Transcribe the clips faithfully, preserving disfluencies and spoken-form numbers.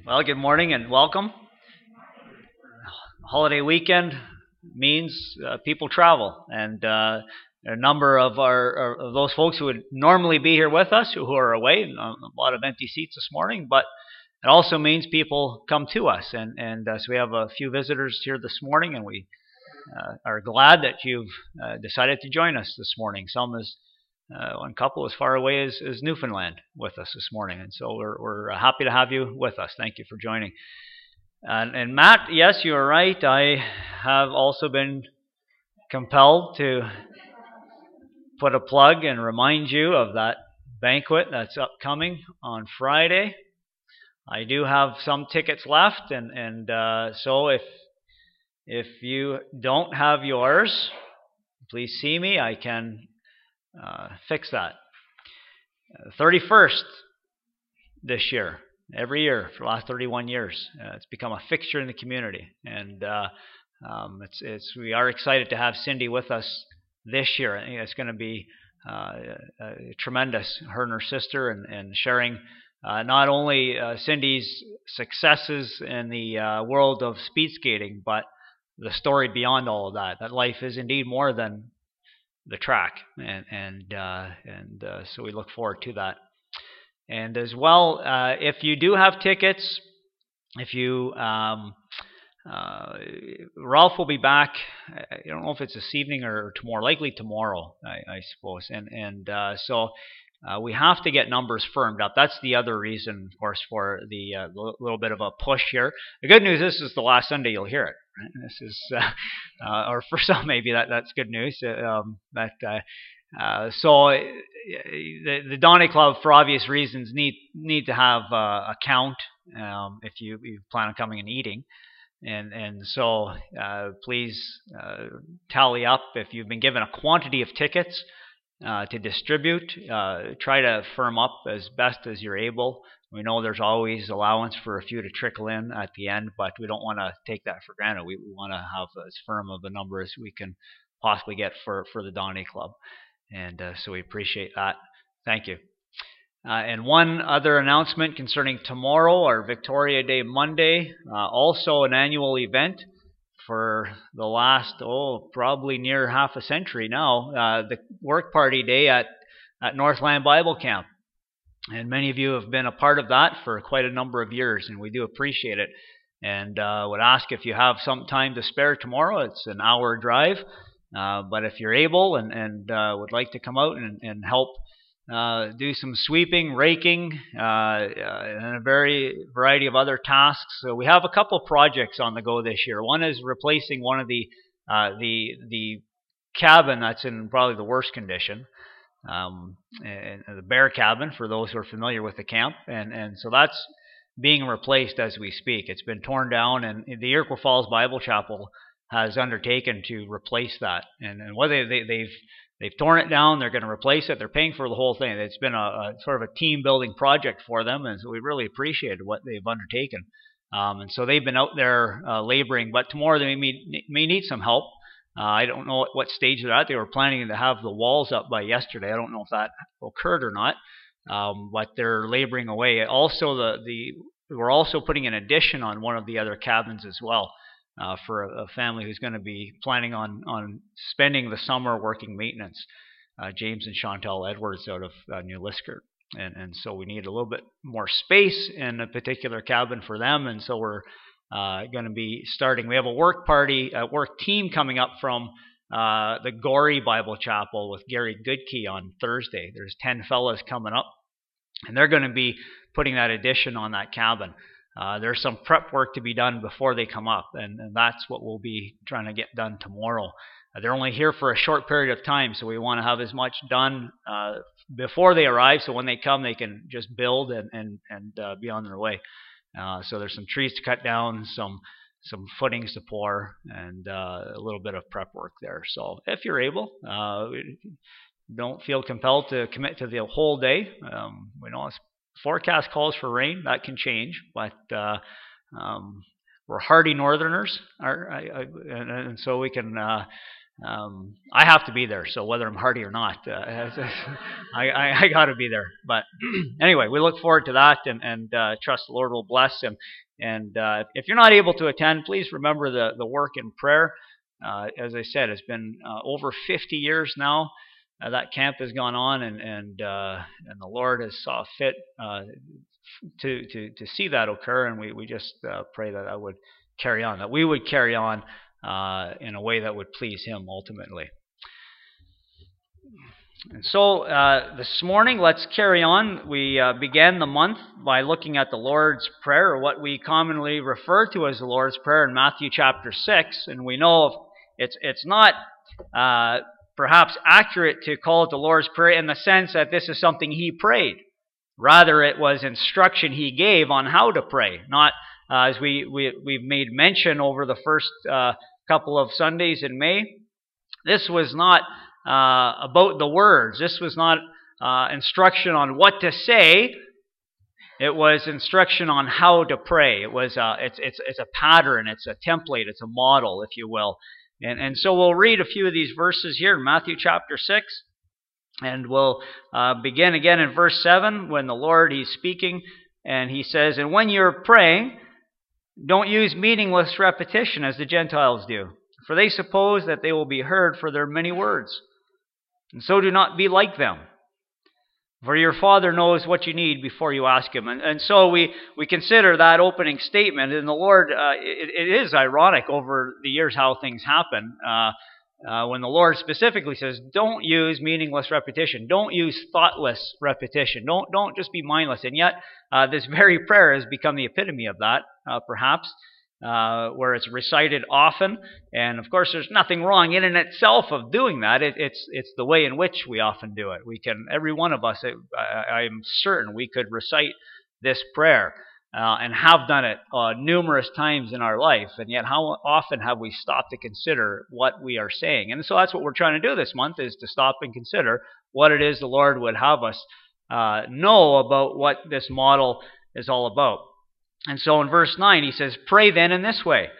Well, good morning and welcome. Holiday weekend means uh, people travel, and uh, a number of our of those folks who would normally be here with us who are away. A lot of empty seats this morning, but it also means people come to us, and and uh, so we have a few visitors here this morning, and we uh, are glad that you've uh, decided to join us this morning. Some is uh, one couple as far away as, as Newfoundland with us this morning, and so we're we're happy to have you with us. Thank you for joining. And, and Matt, yes, you are right. I have also been compelled to put a plug and remind you of that banquet that's upcoming on Friday. I do have some tickets left, and and uh, so if if you don't have yours, please see me. I can uh, fix that. thirty-first this year. Every year for the last thirty-one years, uh, it's become a fixture in the community, and uh, um, it's it's we are excited to have Cindy with us this year. I think it's going to be uh, uh, tremendous. Her and her sister, and, and sharing uh, not only uh, Cindy's successes in the uh, world of speed skating, but the story beyond all of that. That life is indeed more than the track, and and uh, and uh, so we look forward to that. And as well, uh, if you do have tickets, if you, um, uh, Ralph will be back. I don't know if it's this evening or tomorrow, likely tomorrow, I, I suppose. And and uh, so uh, we have to get numbers firmed up. That's the other reason, of course, for the uh, little bit of a push here. The good news is, this is the last Sunday you'll hear it. Right? This is, uh, uh, or for some maybe that that's good news. Um, that. Uh, Uh, so the, the Donny Club, for obvious reasons, need need to have uh, a count um, if you, you plan on coming and eating, and and so uh, please uh, tally up if you've been given a quantity of tickets uh, to distribute. Uh, try to firm up as best as you're able. We know there's always allowance for a few to trickle in at the end, but we don't want to take that for granted. We, we want to have as firm of a number as we can possibly get for, for the Donny Club. And uh, so we appreciate that. Thank you. Uh, and one other announcement concerning tomorrow, our Victoria Day Monday, uh, also an annual event for the last, oh, probably near half a century now, uh, the Work Party Day at, at Northland Bible Camp. And many of you have been a part of that for quite a number of years, and we do appreciate it. And uh, would ask if you have some time to spare tomorrow. It's an hour drive. Uh, but if you're able and, and uh, would like to come out and, and help uh, do some sweeping, raking, uh, uh, and a very variety of other tasks. So we have a couple projects on the go this year. One is replacing one of the uh, the the cabin that's in probably the worst condition, um, and, and the bear cabin for those who are familiar with the camp, and and so that's being replaced as we speak. It's been torn down, and the Iroquois Falls Bible Chapel has undertaken to replace that, and, and whether they, they've they've torn it down, they're going to replace it. They're paying for the whole thing. It's been a, a sort of a team building project for them, and so we really appreciated what they've undertaken. Um, and so they've been out there uh, laboring, but tomorrow they may, may need some help. Uh, I don't know at what stage they're at. They were planning to have the walls up by yesterday. I don't know if that occurred or not, um, but they're laboring away. Also, the the we're also putting an addition on one of the other cabins as well. Uh, for a, a family who's going to be planning on, on spending the summer working maintenance, uh, James and Chantal Edwards out of uh, New Liskeard. And, and so we need a little bit more space in a particular cabin for them, and so we're uh, going to be starting. We have a work party, a work team coming up from uh, the Gorey Bible Chapel with Gary Goodkey on Thursday. There's ten fellas coming up, and they're going to be putting that addition on that cabin. Uh, there's some prep work to be done before they come up, and, and that's what we'll be trying to get done tomorrow. Uh, they're only here for a short period of time, so we want to have as much done uh, before they arrive, so when they come, they can just build and and, and uh, be on their way. Uh, so there's some trees to cut down, some some footings to pour, and uh, a little bit of prep work there. So if you're able, uh, don't feel compelled to commit to the whole day. Um, we know it's forecast calls for rain. That can change, but uh, um, we're hardy northerners, are, I, I, and, and so we can uh, Um, I have to be there, so whether I'm hardy or not, uh, I, I, I got to be there. But anyway, we look forward to that, and, and uh, trust the Lord will bless him. And uh, if you're not able to attend, please remember the, the work in prayer. Uh, as I said, it's been uh, over fifty years now uh, that camp has gone on, and and uh, and the Lord has saw fit uh, to to to see that occur, and we we just uh, pray that that would carry on, that we would carry on uh, in a way that would please Him ultimately. And so uh, this morning, let's carry on. We uh, began the month by looking at the Lord's Prayer, or what we commonly refer to as the Lord's Prayer in Matthew chapter six. And we know it's it's not uh, perhaps accurate to call it the Lord's Prayer in the sense that this is something He prayed. Rather, it was instruction He gave on how to pray. Not uh, as we, we, we've made mention over the first uh, couple of Sundays in May. This was not Uh, about the words. This was not uh, instruction on what to say. It was instruction on how to pray. It was uh, it's it's it's a pattern. It's a template. It's a model, if you will. And and so we'll read a few of these verses here in Matthew chapter six, and we'll uh, begin again in verse seven when the Lord, He's speaking, and He says, "And when you're praying, don't use meaningless repetition as the Gentiles do, for they suppose that they will be heard for their many words. And so do not be like them, for your Father knows what you need before you ask Him." And, and so we, we consider that opening statement. And the Lord, uh, it, it is ironic over the years how things happen. Uh, uh, when the Lord specifically says, don't use meaningless repetition. Don't use thoughtless repetition. Don't, don't just be mindless. And yet, uh, this very prayer has become the epitome of that, uh, perhaps. Uh, where it's recited often, and of course there's nothing wrong in and itself of doing that. It, it's it's the way in which we often do it. We can, every one of us, I, I'm certain we could recite this prayer uh, and have done it uh, numerous times in our life, and yet how often have we stopped to consider what we are saying? And so that's what we're trying to do this month, is to stop and consider what it is the Lord would have us uh, know about what this model is all about. And so in verse nine, He says, "Pray then in this way: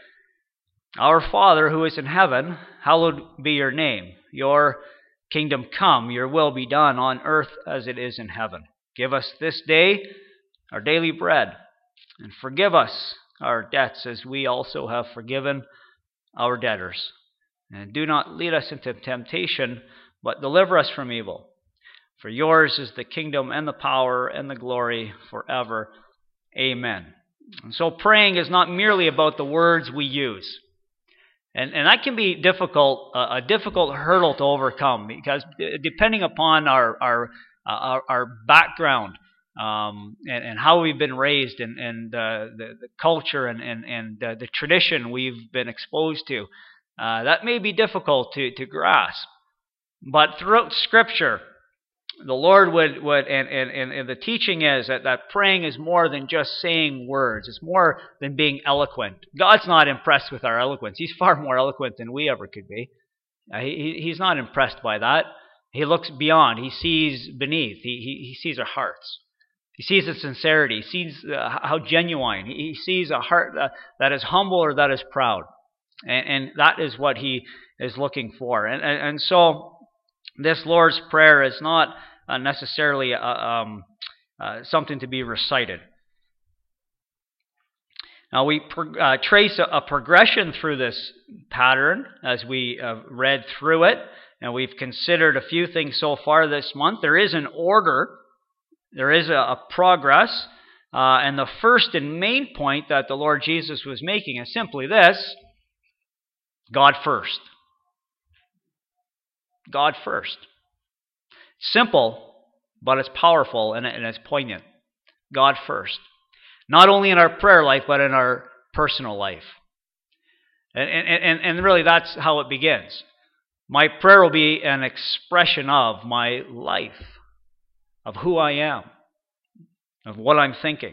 Our Father who is in heaven, hallowed be your name. Your kingdom come, your will be done on earth as it is in heaven. Give us this day our daily bread, and forgive us our debts as we also have forgiven our debtors. And do not lead us into temptation, but deliver us from evil. For yours is the kingdom and the power and the glory forever. Amen." And so praying is not merely about the words we use. And, and that can be difficult, uh, a difficult hurdle to overcome, because depending upon our our our, our background um, and, and how we've been raised, and, and uh, the, the culture and, and, and uh, the tradition we've been exposed to, uh, that may be difficult to, to grasp. But throughout Scripture, the Lord would, would and, and, and the teaching is that, that praying is more than just saying words. It's more than being eloquent. God's not impressed with our eloquence. He's far more eloquent than we ever could be. Uh, he, he's not impressed by that. He looks beyond. He sees beneath. He, he, he sees our hearts. He sees the sincerity. He sees uh, how genuine. He, he sees a heart that, that is humble or that is proud. And, and that is what He is looking for. And, and, and so this Lord's Prayer is not uh, necessarily uh, um, uh, something to be recited. Now we pro- uh, trace a, a progression through this pattern as we uh, read through it, and we've considered a few things so far this month. There is an order, there is a, a progress, uh, and the first and main point that the Lord Jesus was making is simply this: God first. God first. Simple, but it's powerful and it's poignant. God first. Not only in our prayer life, but in our personal life. And, and, and really that's how it begins. My prayer will be an expression of my life, of who I am, of what I'm thinking.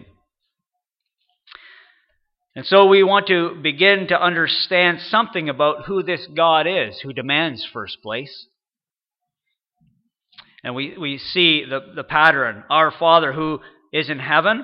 And so we want to begin to understand something about who this God is, who demands first place. And we, we see the, the pattern. Our Father who is in heaven,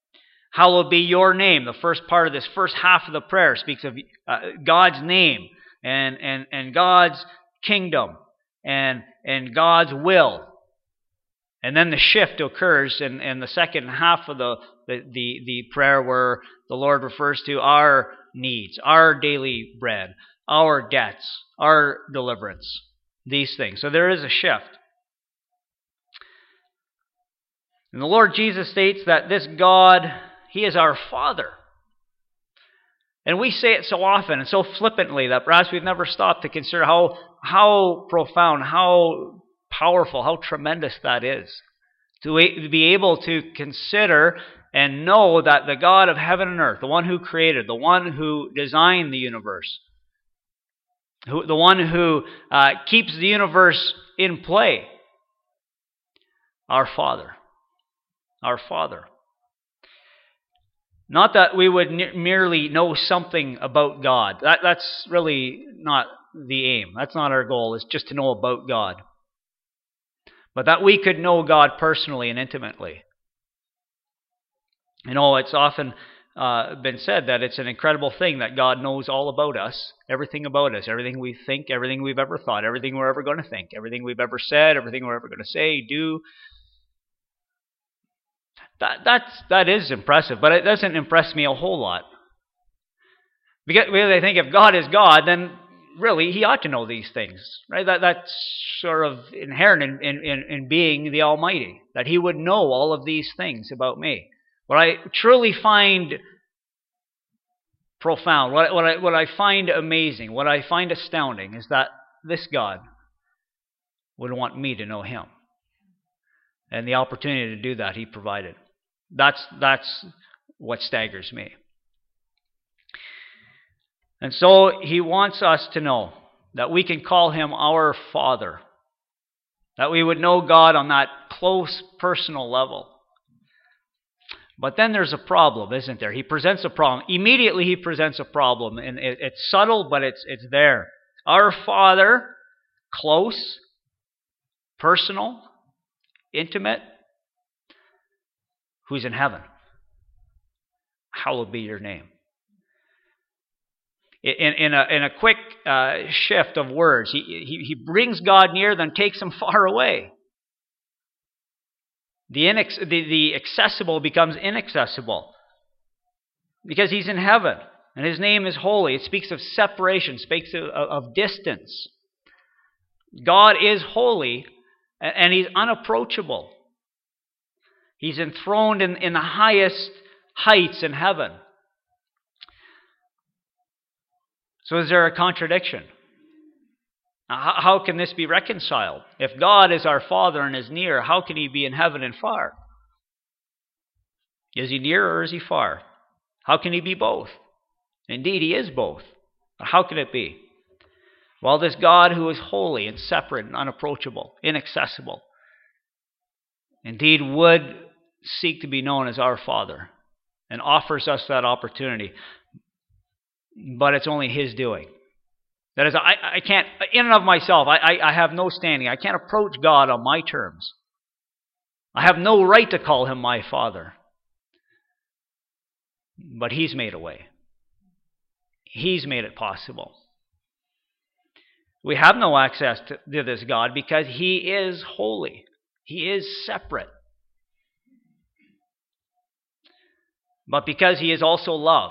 hallowed be your name. The first part of this first half of the prayer speaks of uh, God's name. and and and God's kingdom and and God's will. And then the shift occurs in, in the second half of the, the, the, the prayer where the Lord refers to our needs, our daily bread, our debts, our deliverance, these things. So there is a shift. And the Lord Jesus states that this God, He is our Father. And we say it so often and so flippantly that perhaps we've never stopped to consider how, how profound, how powerful, how tremendous that is. To be able to consider and know that the God of heaven and earth, the one who created, the one who designed the universe, who, the one who uh, keeps the universe in play, our Father. Our Father. Not that we would ne- merely know something about God. That, that's really not the aim. That's not our goal, is just to know about God. But that we could know God personally and intimately. You know, it's often uh, been said that it's an incredible thing that God knows all about us, everything about us, everything we think, everything we've ever thought, everything we're ever going to think, everything we've ever said, everything we're ever going to say, do. That that's that is impressive, but it doesn't impress me a whole lot. Because, because I think if God is God, then really He ought to know these things, right? That that's sort of inherent in, in, in being the Almighty, that He would know all of these things about me. What I truly find profound, what, what, I, what I find amazing, what I find astounding is that this God would want me to know Him. And the opportunity to do that He provided. That's, that's what staggers me. And so He wants us to know that we can call Him our Father. That we would know God on that close personal level. But then there's a problem, isn't there? He presents a problem. Immediately He presents a problem. And it, it's subtle, but it's, it's there. Our Father, close, personal, intimate, who's in heaven. Hallowed be your name. In, in, a, in a quick uh, shift of words, he, he, he brings God near, then takes Him far away. The, inex- the, the accessible becomes inaccessible because He's in heaven and His name is holy. It speaks of separation, speaks of, of distance. God is holy and He's unapproachable. He's enthroned in, in the highest heights in heaven. So is there a contradiction? How, how can this be reconciled? If God is our Father and is near, how can He be in heaven and far? Is He near or is He far? How can He be both? Indeed, He is both. But how can it be? Well, this God who is holy and separate and unapproachable, inaccessible, indeed would seek to be known as our Father and offers us that opportunity. But it's only His doing. That is, I, I can't, in and of myself, I, I, I have no standing. I can't approach God on my terms. I have no right to call Him my Father. But He's made a way. He's made it possible. We have no access to, to this God because He is holy. He is separate. But because He is also love,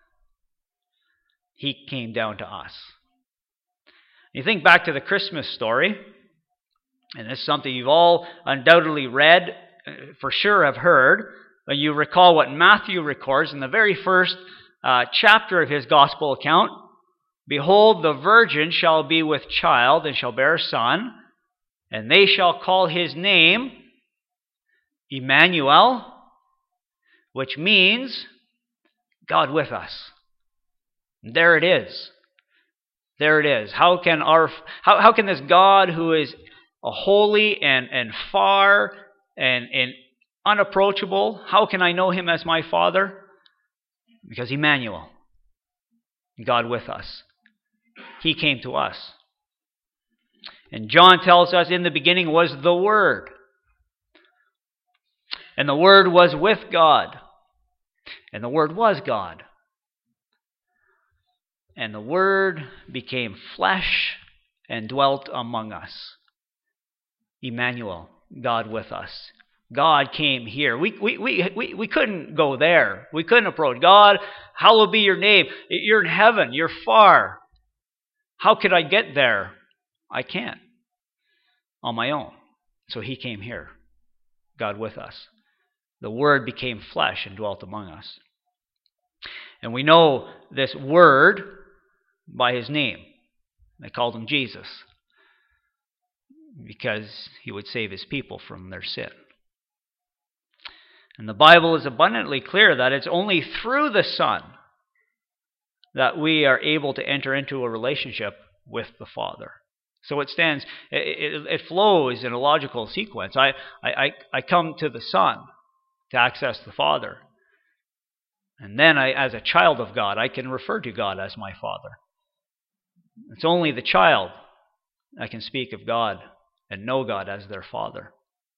He came down to us. You think back to the Christmas story, and this is something you've all undoubtedly read, for sure have heard, but you recall what Matthew records in the very first uh, chapter of his gospel account. Behold, the virgin shall be with child and shall bear a son, and they shall call his name Emmanuel, which means God with us. And there it is. There it is. How can our how, how can this God who is a holy and, and far and, and unapproachable, how can I know Him as my Father? Because Emmanuel, God with us. He came to us. And John tells us in the beginning was the Word. And the Word was with God. And the Word was God. And the Word became flesh and dwelt among us. Emmanuel, God with us. God came here. We, we, we, we, we couldn't go there. We couldn't approach. God, hallowed be your name. You're in heaven. You're far. How could I get there? I can't on my own. So he came here. God with us. The Word became flesh and dwelt among us. And we know this Word by his name. They called him Jesus because he would save his people from their sin. And the Bible is abundantly clear that it's only through the Son that we are able to enter into a relationship with the Father. So it stands, it, it, it flows in a logical sequence. I, I, I come to the Son to access the Father. And then I, as a child of God, I can refer to God as my Father. It's only the child that can speak of God and know God as their Father.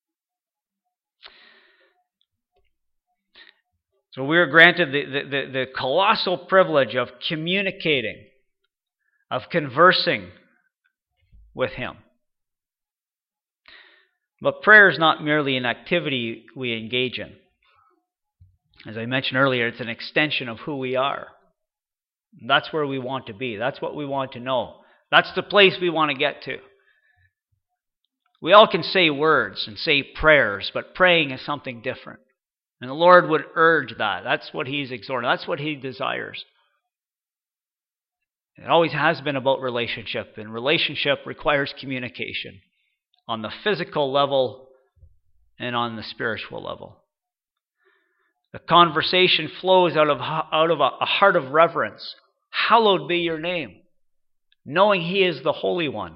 So we are granted the, the, the, the colossal privilege of communicating, of conversing with him. But prayer is not merely an activity we engage in. As I mentioned earlier, it's an extension of who we are. That's where we want to be. That's what we want to know. That's the place we want to get to. We all can say words and say prayers, but praying is something different. And the Lord would urge that. That's what he's exhorting. That's what he desires. It always has been about relationship, and relationship requires communication on the physical level and on the spiritual level. The conversation flows out of, out of a, a heart of reverence. Hallowed be your name, knowing he is the Holy One.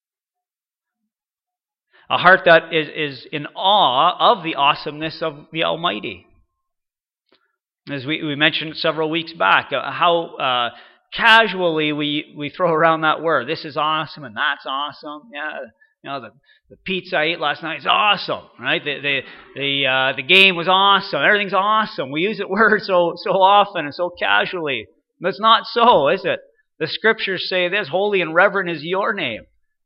A heart that is, is in awe of the awesomeness of the Almighty. As we, we mentioned several weeks back, uh, how uh, casually we, we throw around that word. This is awesome and that's awesome. Yeah, you know, the, the pizza I ate last night is awesome, right? The the the, uh, the game was awesome. Everything's awesome. We use that word so so often and so casually. But it's not so, is it? The Scriptures say this: holy and reverent is your name.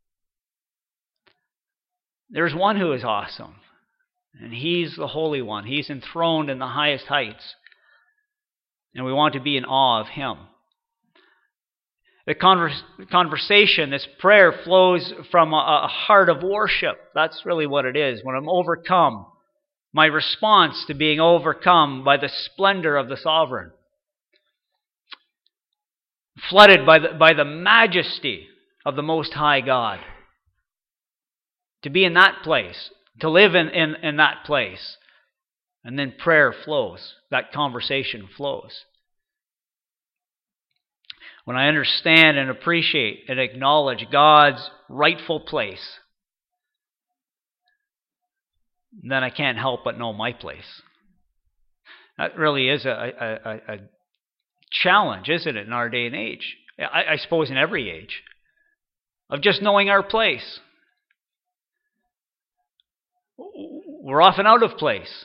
There's one who is awesome, and he's the Holy One. He's enthroned in the highest heights, and we want to be in awe of him. The converse, conversation, this prayer, flows from a, a heart of worship. That's really what it is. When I'm overcome, my response to being overcome by the splendor of the Sovereign, flooded by the, by the majesty of the Most High God. To be in that place, to live in, in, in that place. And then prayer flows. That conversation flows. When I understand and appreciate and acknowledge God's rightful place, then I can't help but know my place. That really is a, a, a, a challenge, isn't it, in our day and age? I, I suppose in every age. Of just knowing our place. We're often out of place.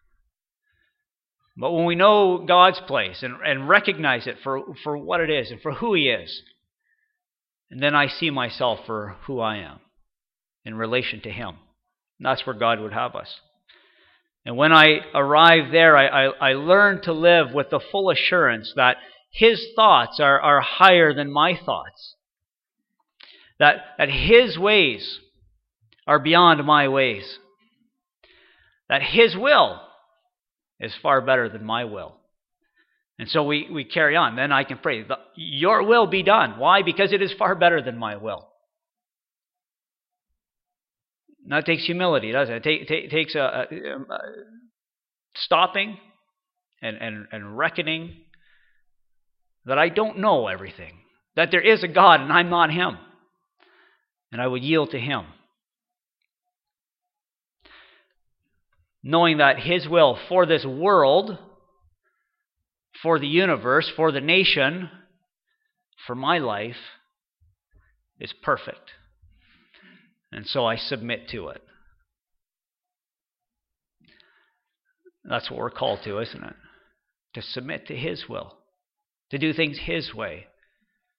But when we know God's place and, and recognize it for, for what it is and for who he is, and then I see myself for who I am in relation to him. And that's where God would have us. And when I arrive there, I, I, I learn to live with the full assurance that his thoughts are, are higher than my thoughts. That, that his ways are beyond my ways. That his will is far better than my will. And so we, we carry on. Then I can pray, your will be done. Why? Because it is far better than my will. And that takes humility, doesn't it? It take, takes a, a, a stopping and, and, and reckoning that I don't know everything. That there is a God and I'm not him. And I would yield to him. Knowing that his will for this world, for the universe, for the nation, for my life, is perfect. And so I submit to it. That's what we're called to, isn't it? To submit to his will. To do things his way.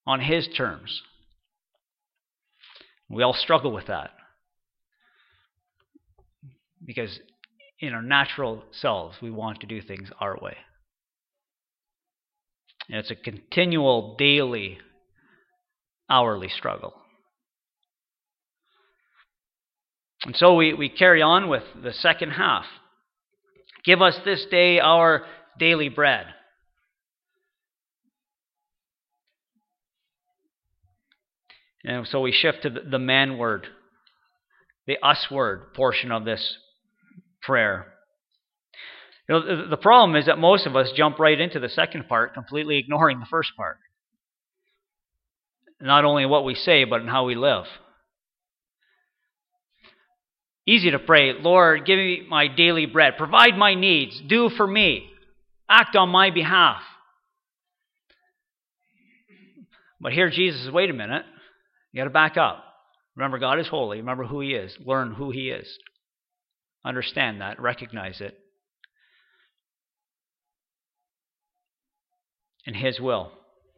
on His terms. We all struggle with that because in our natural selves, we want to do things our way. And it's a continual, daily, hourly struggle. And so we, we carry on with the second half. Give us this day our daily bread. And so we shift to the, the man word, the us word portion of this prayer. You know, the, the problem is that most of us jump right into the second part, completely ignoring the first part. Not only in what we say, but in how we live. Easy to pray, Lord, give me my daily bread. Provide my needs. Do for me. Act on my behalf. But here Jesus says, wait a minute. You got to back up. Remember, God is holy. Remember who He is. Learn who He is. Understand that. Recognize it. And His will.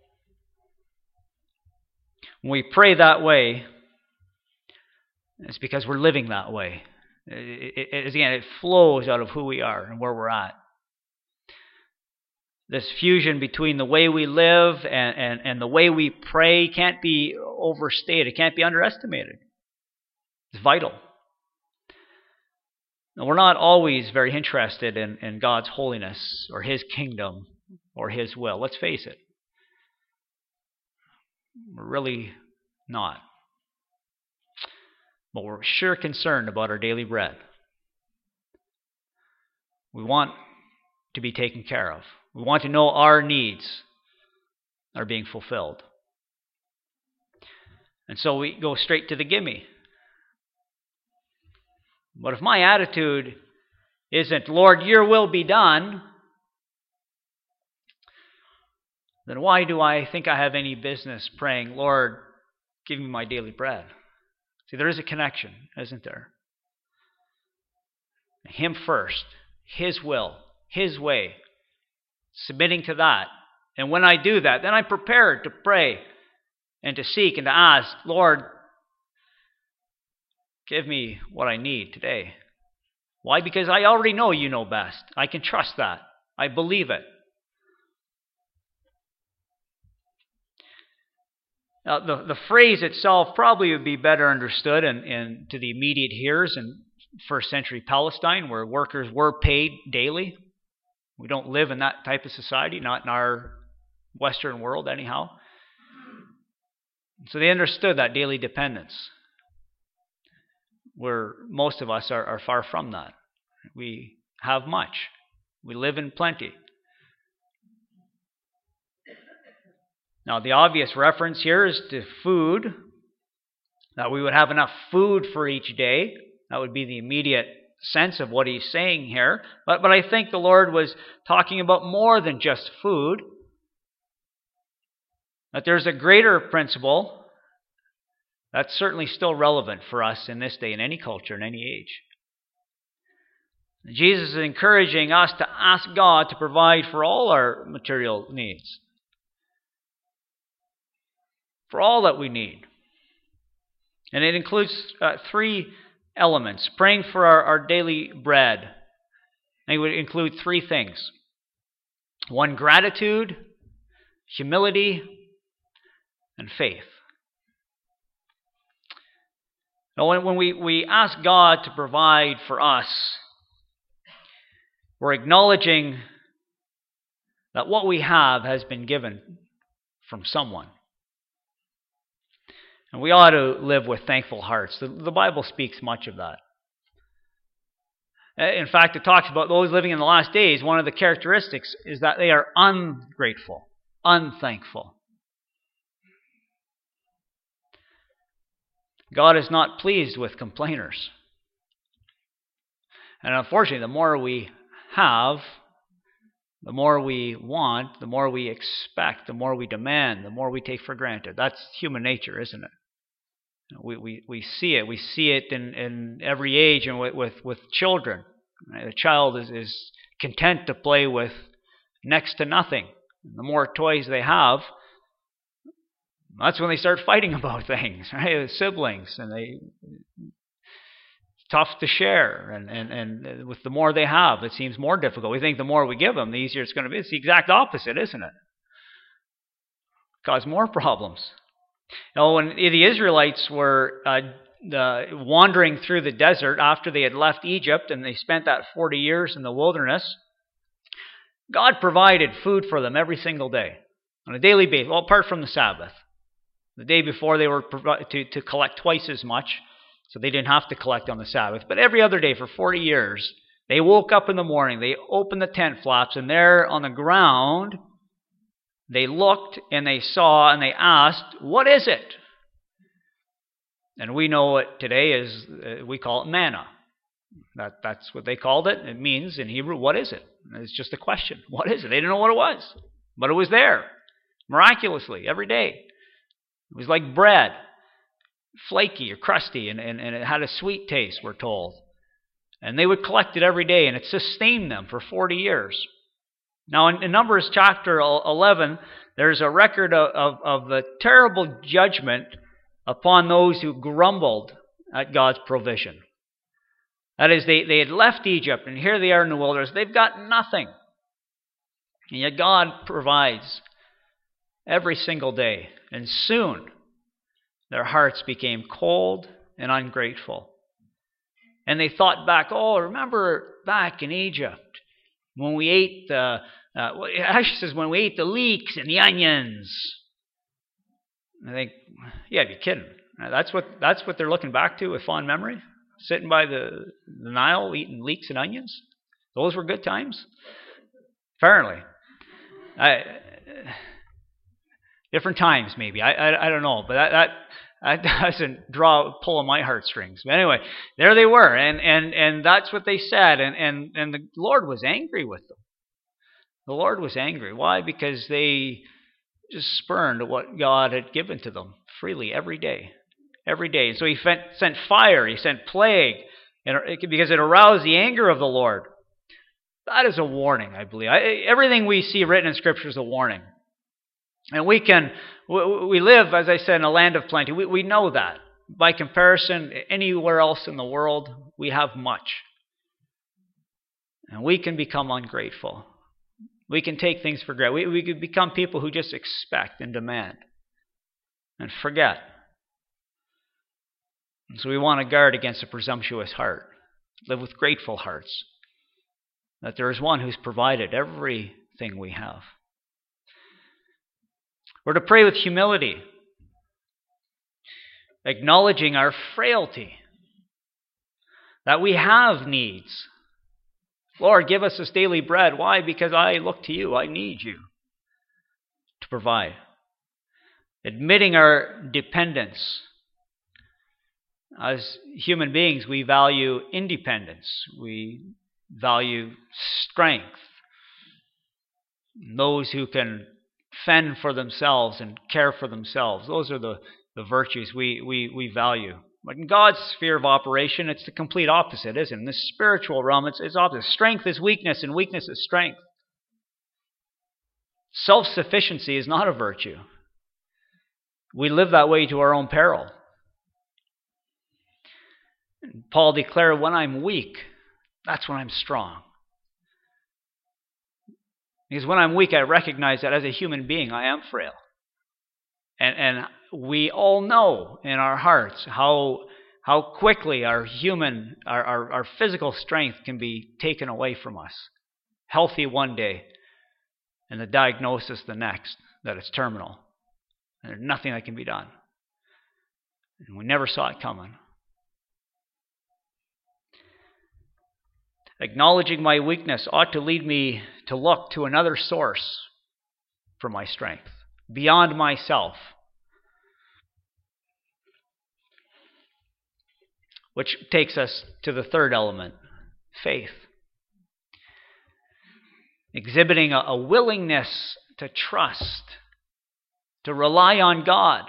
When we pray that way, it's because we're living that way. It, it, it, again, it flows out of who we are and where we're at. This fusion between the way we live and, and, and the way we pray can't be overstated. It can't be underestimated. It's vital. Now, we're not always very interested in, in God's holiness or His kingdom or His will. Let's face it. We're really not. But we're sure concerned about our daily bread. We want to be taken care of. We want to know our needs are being fulfilled. And so we go straight to the gimme. But if my attitude isn't, Lord, your will be done, then why do I think I have any business praying, Lord, give me my daily bread? See, there is a connection, isn't there? Him first, His will, His way, submitting to that. And when I do that, then I'm prepared to pray and to seek and to ask, Lord, give me what I need today. Why? Because I already know you know best. I can trust that. I believe it. Now, the, the phrase itself probably would be better understood in, in to the immediate hearers in first century Palestine, where workers were paid daily. We don't live in that type of society, not in our Western world anyhow. So they understood that daily dependence, where most of us are, are far from that. We have much. We live in plenty. Now, the obvious reference here is to food, that we would have enough food for each day. That would be the immediate sense of what he's saying here. But, but I think the Lord was talking about more than just food. That there's a greater principle that's certainly still relevant for us in this day, in any culture, in any age. Jesus is encouraging us to ask God to provide for all our material needs. For all that we need. And it includes uh, three elements. Praying for our, our daily bread. And it would include three things. One, gratitude, humility, and faith. Now, when, when we, we ask God to provide for us, we're acknowledging that what we have has been given from someone. And we ought to live with thankful hearts. The, the Bible speaks much of that. In fact, it talks about those living in the last days. One of the characteristics is that they are ungrateful, unthankful. God is not pleased with complainers. And unfortunately, the more we have, the more we want, the more we expect, the more we demand, the more we take for granted. That's human nature, isn't it? We we, we see it. We see it in, in every age and with, with, with children. Right? The child is, is content to play with next to nothing. The more toys they have, That's when they start fighting about things, right? Siblings, and they tough to share, and, and, and with the more they have, it seems more difficult. We think the more we give them, the easier it's going to be. It's the exact opposite, isn't it? Cause more problems. Now, when the Israelites were uh, the, wandering through the desert after they had left Egypt and they spent that forty years in the wilderness, God provided food for them every single day on a daily basis, well, apart from the Sabbath. The day before they were to, to collect twice as much, so they didn't have to collect on the Sabbath. But every other day for forty years, they woke up in the morning, they opened the tent flaps, and there on the ground, they looked and they saw and they asked, what is it? And we know it today is, uh, we call it manna. That, that's what they called it. It means in Hebrew, what is it? It's just a question. What is it? They didn't know what it was. But it was there, miraculously, every day. It was like bread, flaky or crusty, and, and, and it had a sweet taste, we're told. And they would collect it every day, and it sustained them for forty years. Now, in, in Numbers chapter eleven, there's a record of, of, of the terrible judgment upon those who grumbled at God's provision. That is, they, they had left Egypt, and here they are in the wilderness. They've got nothing. And yet God provides every single day. And soon, their hearts became cold and ungrateful. And they thought back, oh, remember back in Egypt when we ate the, uh, it actually says when we ate the leeks and the onions. I think, yeah, you're kidding. That's what, that's what they're looking back to with fond memory? Sitting by the, the Nile eating leeks and onions? Those were good times? Apparently. I, different times, maybe. I, I, I don't know. But that, that, that doesn't draw pull on my heartstrings. But anyway, there they were. And, and, and that's what they said. And, and, and the Lord was angry with them. The Lord was angry. Why? Because they just spurned what God had given to them freely every day. Every day. So he sent fire, he sent plague, and it, because it aroused the anger of the Lord. That is a warning, I believe. I, everything we see written in Scripture is a warning. And we can, we, we live, as I said, in a land of plenty. We, we know that. By comparison, anywhere else in the world, we have much. And we can become ungrateful. We can take things for granted. We, we can become people who just expect and demand and forget. And so we want to guard against a presumptuous heart. Live with grateful hearts. That there is one who's provided everything we have. We're to pray with humility, acknowledging our frailty, that we have needs. Lord, give us this daily bread. Why? Because I look to you. I need you to provide. Admitting our dependence. As human beings, we value independence. We value strength. Those who can fend for themselves and care for themselves. Those are the, the virtues we, we, we value. But in God's sphere of operation, it's the complete opposite, isn't it? In the spiritual realm, it's, it's opposite. Strength is weakness, and weakness is strength. Self-sufficiency is not a virtue. We live that way to our own peril. Paul declared, when I'm weak, that's when I'm strong. Because when I'm weak, I recognize that as a human being, I am frail. And, and we all know in our hearts how, how quickly our human, our, our, our physical strength can be taken away from us. Healthy one day, and the diagnosis the next, that it's terminal. And there's nothing that can be done. And we never saw it coming. Acknowledging my weakness ought to lead me to look to another source for my strength, beyond myself. Which takes us to the third element, faith. Exhibiting a, a willingness to trust, to rely on God.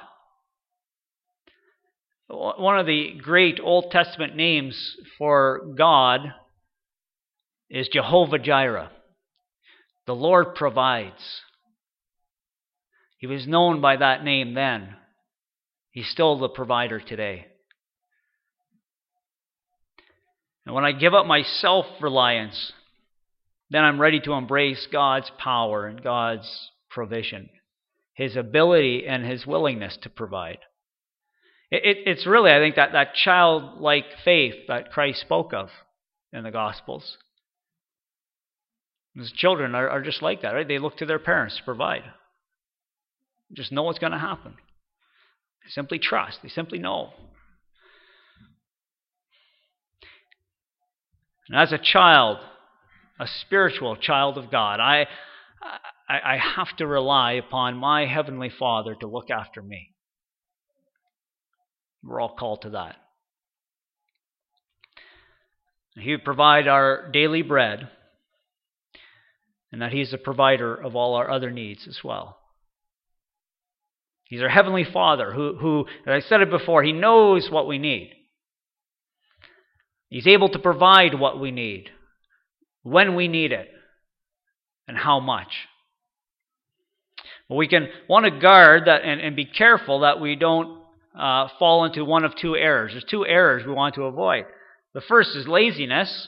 One of the great Old Testament names for God is Jehovah Jireh. The Lord provides. He was known by that name then. He's still the provider today. And when I give up my self-reliance, then I'm ready to embrace God's power and God's provision, His ability and His willingness to provide. It, it, it's really, I think, that, that childlike faith that Christ spoke of in the Gospels. His children are, are just like that, right? They look to their parents to provide. Just know what's going to happen. They simply trust. They simply know. And as a child, a spiritual child of God, I, I, I have to rely upon my Heavenly Father to look after me. We're all called to that. He would provide our daily bread, and that He's the provider of all our other needs as well. He's our Heavenly Father who, who, as I said it before, He knows what we need. He's able to provide what we need, when we need it, and how much. But we can want to guard that and, and be careful that we don't uh, fall into one of two errors. There's two errors we want to avoid. The first is laziness.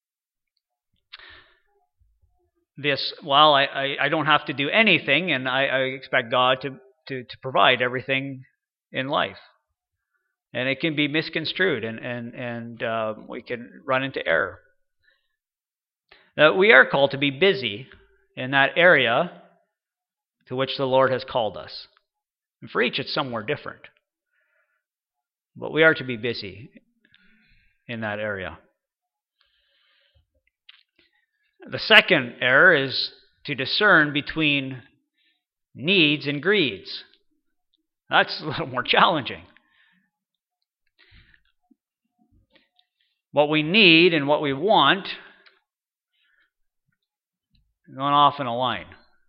This, well, I, I, I don't have to do anything, and I, I expect God to, to, to provide everything in life. And it can be misconstrued, and, and, and uh, we can run into error. Now, we are called to be busy in that area to which the Lord has called us. And for each, it's somewhere different. But we are to be busy in that area. The second error is to discern between needs and greeds. That's a little more challenging. What we need and what we want going off in a line.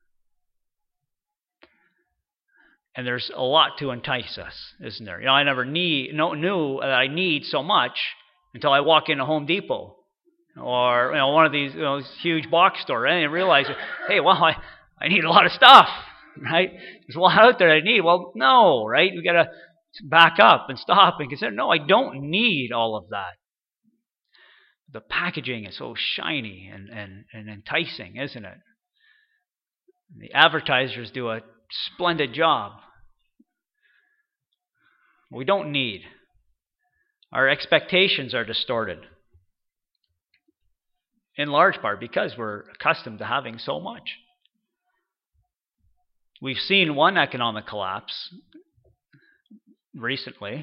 And there's a lot to entice us, isn't there? You know, I never need, no, knew that I need so much until I walk into Home Depot or, you know, one of these, you know, huge box stores, and I realize, hey, well, I, I need a lot of stuff, right? There's a lot out there I need. Well, no, right? We got to back up and stop and consider, no, I don't need all of that. The packaging is so shiny and, and, and enticing, isn't it? The advertisers do a splendid job. We don't need. Our expectations are distorted. In large part because we're accustomed to having so much. We've seen one economic collapse recently.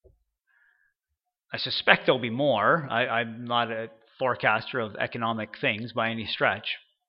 I suspect there'll be more. I, I'm not a forecaster of economic things by any stretch.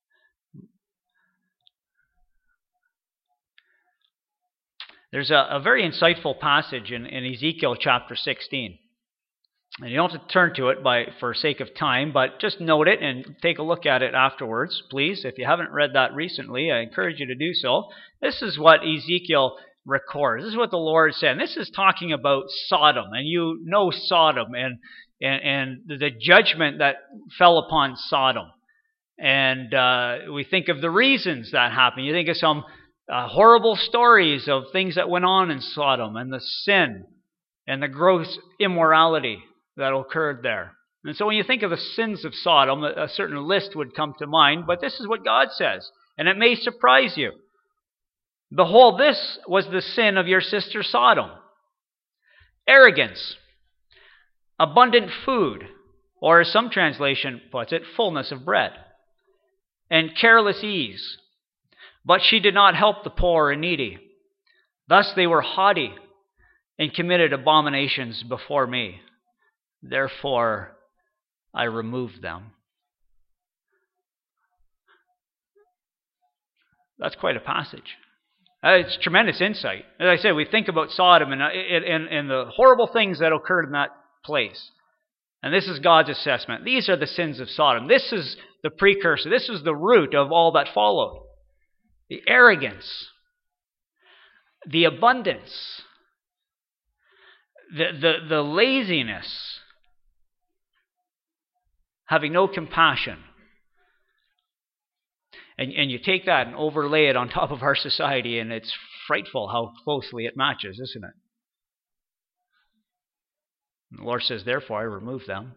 There's a, a very insightful passage in, in Ezekiel chapter sixteen. And you don't have to turn to it by for sake of time, but just note it and take a look at it afterwards, please. If you haven't read that recently, I encourage you to do so. This is what Ezekiel records. This is what the Lord said. And this is talking about Sodom. And you know Sodom and, and, and the judgment that fell upon Sodom. And uh, we think of the reasons that happened. You think of some uh, horrible stories of things that went on in Sodom and the sin and the gross immorality that occurred there. And so when you think of the sins of Sodom, a certain list would come to mind, but this is what God says, and it may surprise you. Behold, this was the sin of your sister Sodom. Arrogance, abundant food, or as some translation puts it, fullness of bread, and careless ease. But she did not help the poor and needy. Thus they were haughty and committed abominations before me. Therefore, I removed them. That's quite a passage. Uh, it's tremendous insight. As I said, we think about Sodom and, and, and the horrible things that occurred in that place. And this is God's assessment. These are the sins of Sodom. This is the precursor. This is the root of all that followed. The arrogance, the abundance, the, the, the laziness, having no compassion. And, and you take that and overlay it on top of our society, and it's frightful how closely it matches, isn't it? And the Lord says, therefore, I remove them.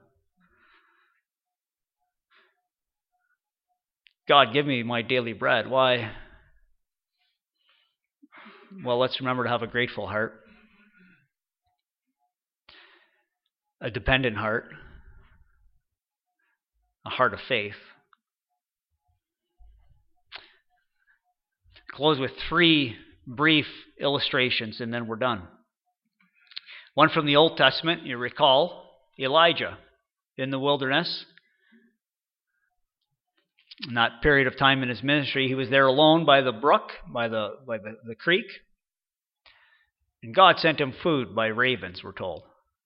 God, give me my daily bread. Why? Well, let's remember to have a grateful heart, a dependent heart, a heart of faith. Close with three brief illustrations, and then we're done. One from the Old Testament, you recall, Elijah in the wilderness. In that period of time in his ministry, he was there alone by the brook, by the by the, the creek. And God sent him food by ravens, we're told.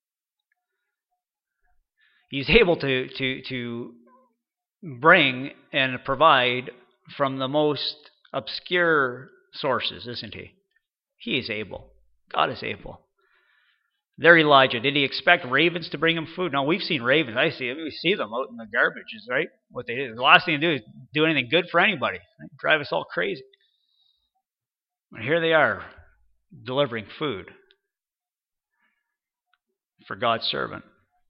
He's able to, to, to bring and provide from the most obscure sources, isn't he? He is able. God is able. There, Elijah, did he expect ravens to bring him food? No, we've seen ravens. I see we see them out in the garbages, right? What they do. The last thing to do is do anything good for anybody. Right? Drive us all crazy. And here they are, delivering food for God's servant.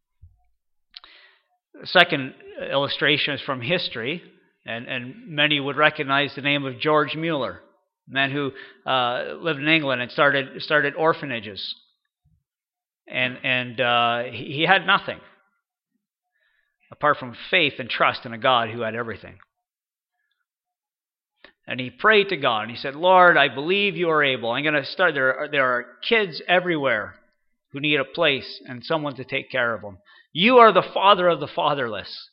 The second illustration is from history, and, and many would recognize the name of George Mueller, a man who uh, lived in England and started started orphanages. And and uh, he, he had nothing apart from faith and trust in a God who had everything. And he prayed to God, and he said, Lord, I believe you are able. I'm going to start. There are, there are kids everywhere who need a place and someone to take care of them. You are the father of the fatherless.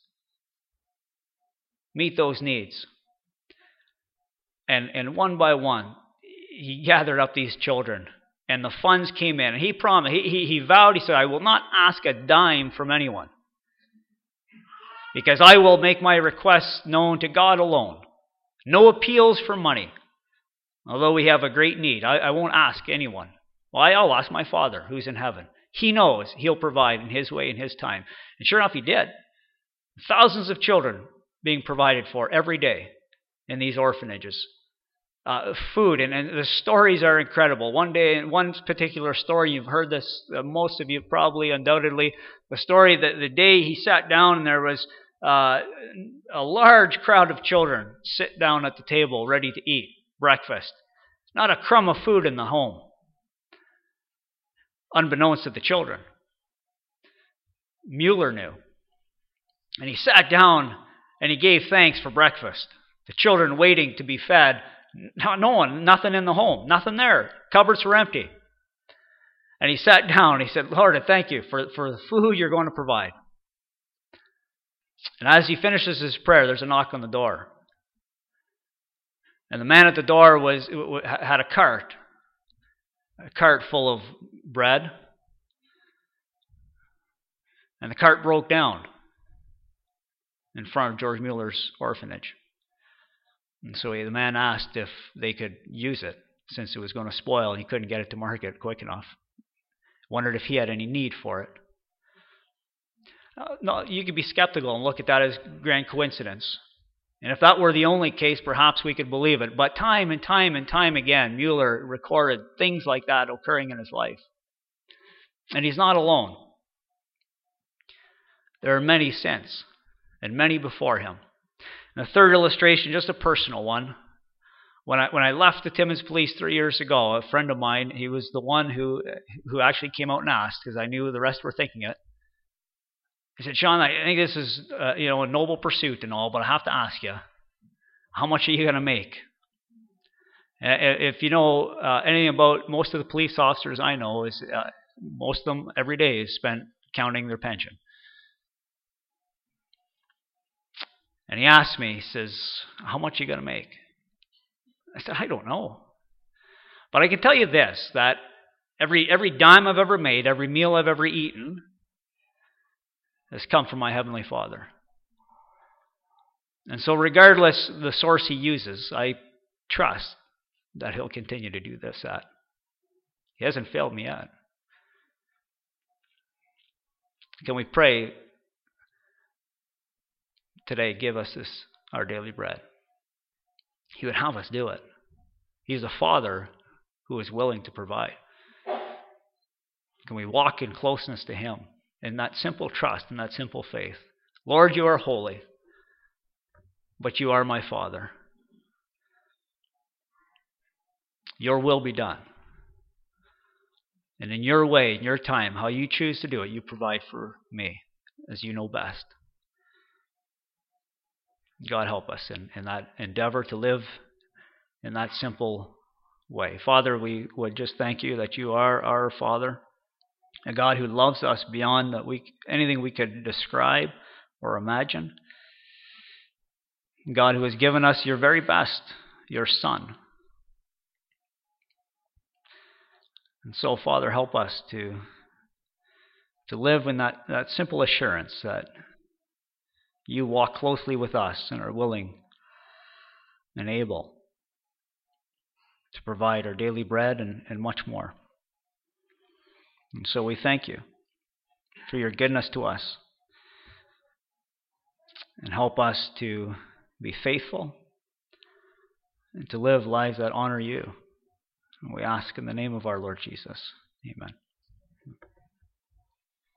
Meet those needs. And, and one by one, he gathered up these children. And the funds came in. And he promised, he, he, he vowed, he said, I will not ask a dime from anyone, because I will make my requests known to God alone. No appeals for money. Although we have a great need, I, I won't ask anyone. Why? I'll ask my Father who's in heaven. He knows he'll provide in his way, in his time. And sure enough, he did. Thousands of children being provided for every day in these orphanages. Uh, food, and, and the stories are incredible. One day, in one particular story, you've heard this, uh, most of you probably, undoubtedly, the story that the day he sat down and there was uh, a large crowd of children sit down at the table ready to eat breakfast. Not a crumb of food in the home, unbeknownst to the children. Mueller knew. And he sat down and he gave thanks for breakfast. The children waiting to be fed. No, no one, nothing in the home, nothing there. Cupboards were empty. And he sat down and he said, Lord, I thank you for, for the food you're going to provide. And as he finishes his prayer, there's a knock on the door. And the man at the door was had a cart, a cart full of bread. And the cart broke down in front of George Mueller's orphanage. And so the man asked if they could use it, since it was going to spoil and he couldn't get it to market quick enough. Wondered if he had any need for it. Uh, no, you could be skeptical and look at that as grand coincidence. And if that were the only case, perhaps we could believe it. But time and time and time again, Mueller recorded things like that occurring in his life. And he's not alone. There are many since, and many before him. And the third illustration, just a personal one. When I when I left the Timmins Police three years ago, a friend of mine, he was the one who who actually came out and asked, because I knew the rest were thinking it. He said, Sean, I think this is uh, you know a noble pursuit and all, but I have to ask you, how much are you going to make? If you know uh, anything about most of the police officers I know, is uh, most of them every day is spent counting their pension. And he asked me, he says, how much are you going to make? I said, I don't know. But I can tell you this, that every every dime I've ever made, every meal I've ever eaten, has come from my Heavenly Father. And so regardless the source he uses, I trust that he'll continue to do this, that. He hasn't failed me yet. Can we pray today, give us this, our daily bread? He would have us do it. He's a Father who is willing to provide. Can we walk in closeness to Him in that simple trust, in that simple faith? Lord, you are holy, but you are my Father. Your will be done. And in your way, in your time, how you choose to do it, you provide for me as you know best. God help us in, in that endeavor to live in that simple way. Father, we would just thank you that you are our Father, a God who loves us beyond that we anything we could describe or imagine. God who has given us your very best, your Son. And so, Father, help us to, to live in that, that simple assurance that you walk closely with us and are willing and able to provide our daily bread and, and much more. And so we thank you for your goodness to us. And help us to be faithful and to live lives that honor you. And we ask in the name of our Lord Jesus. Amen.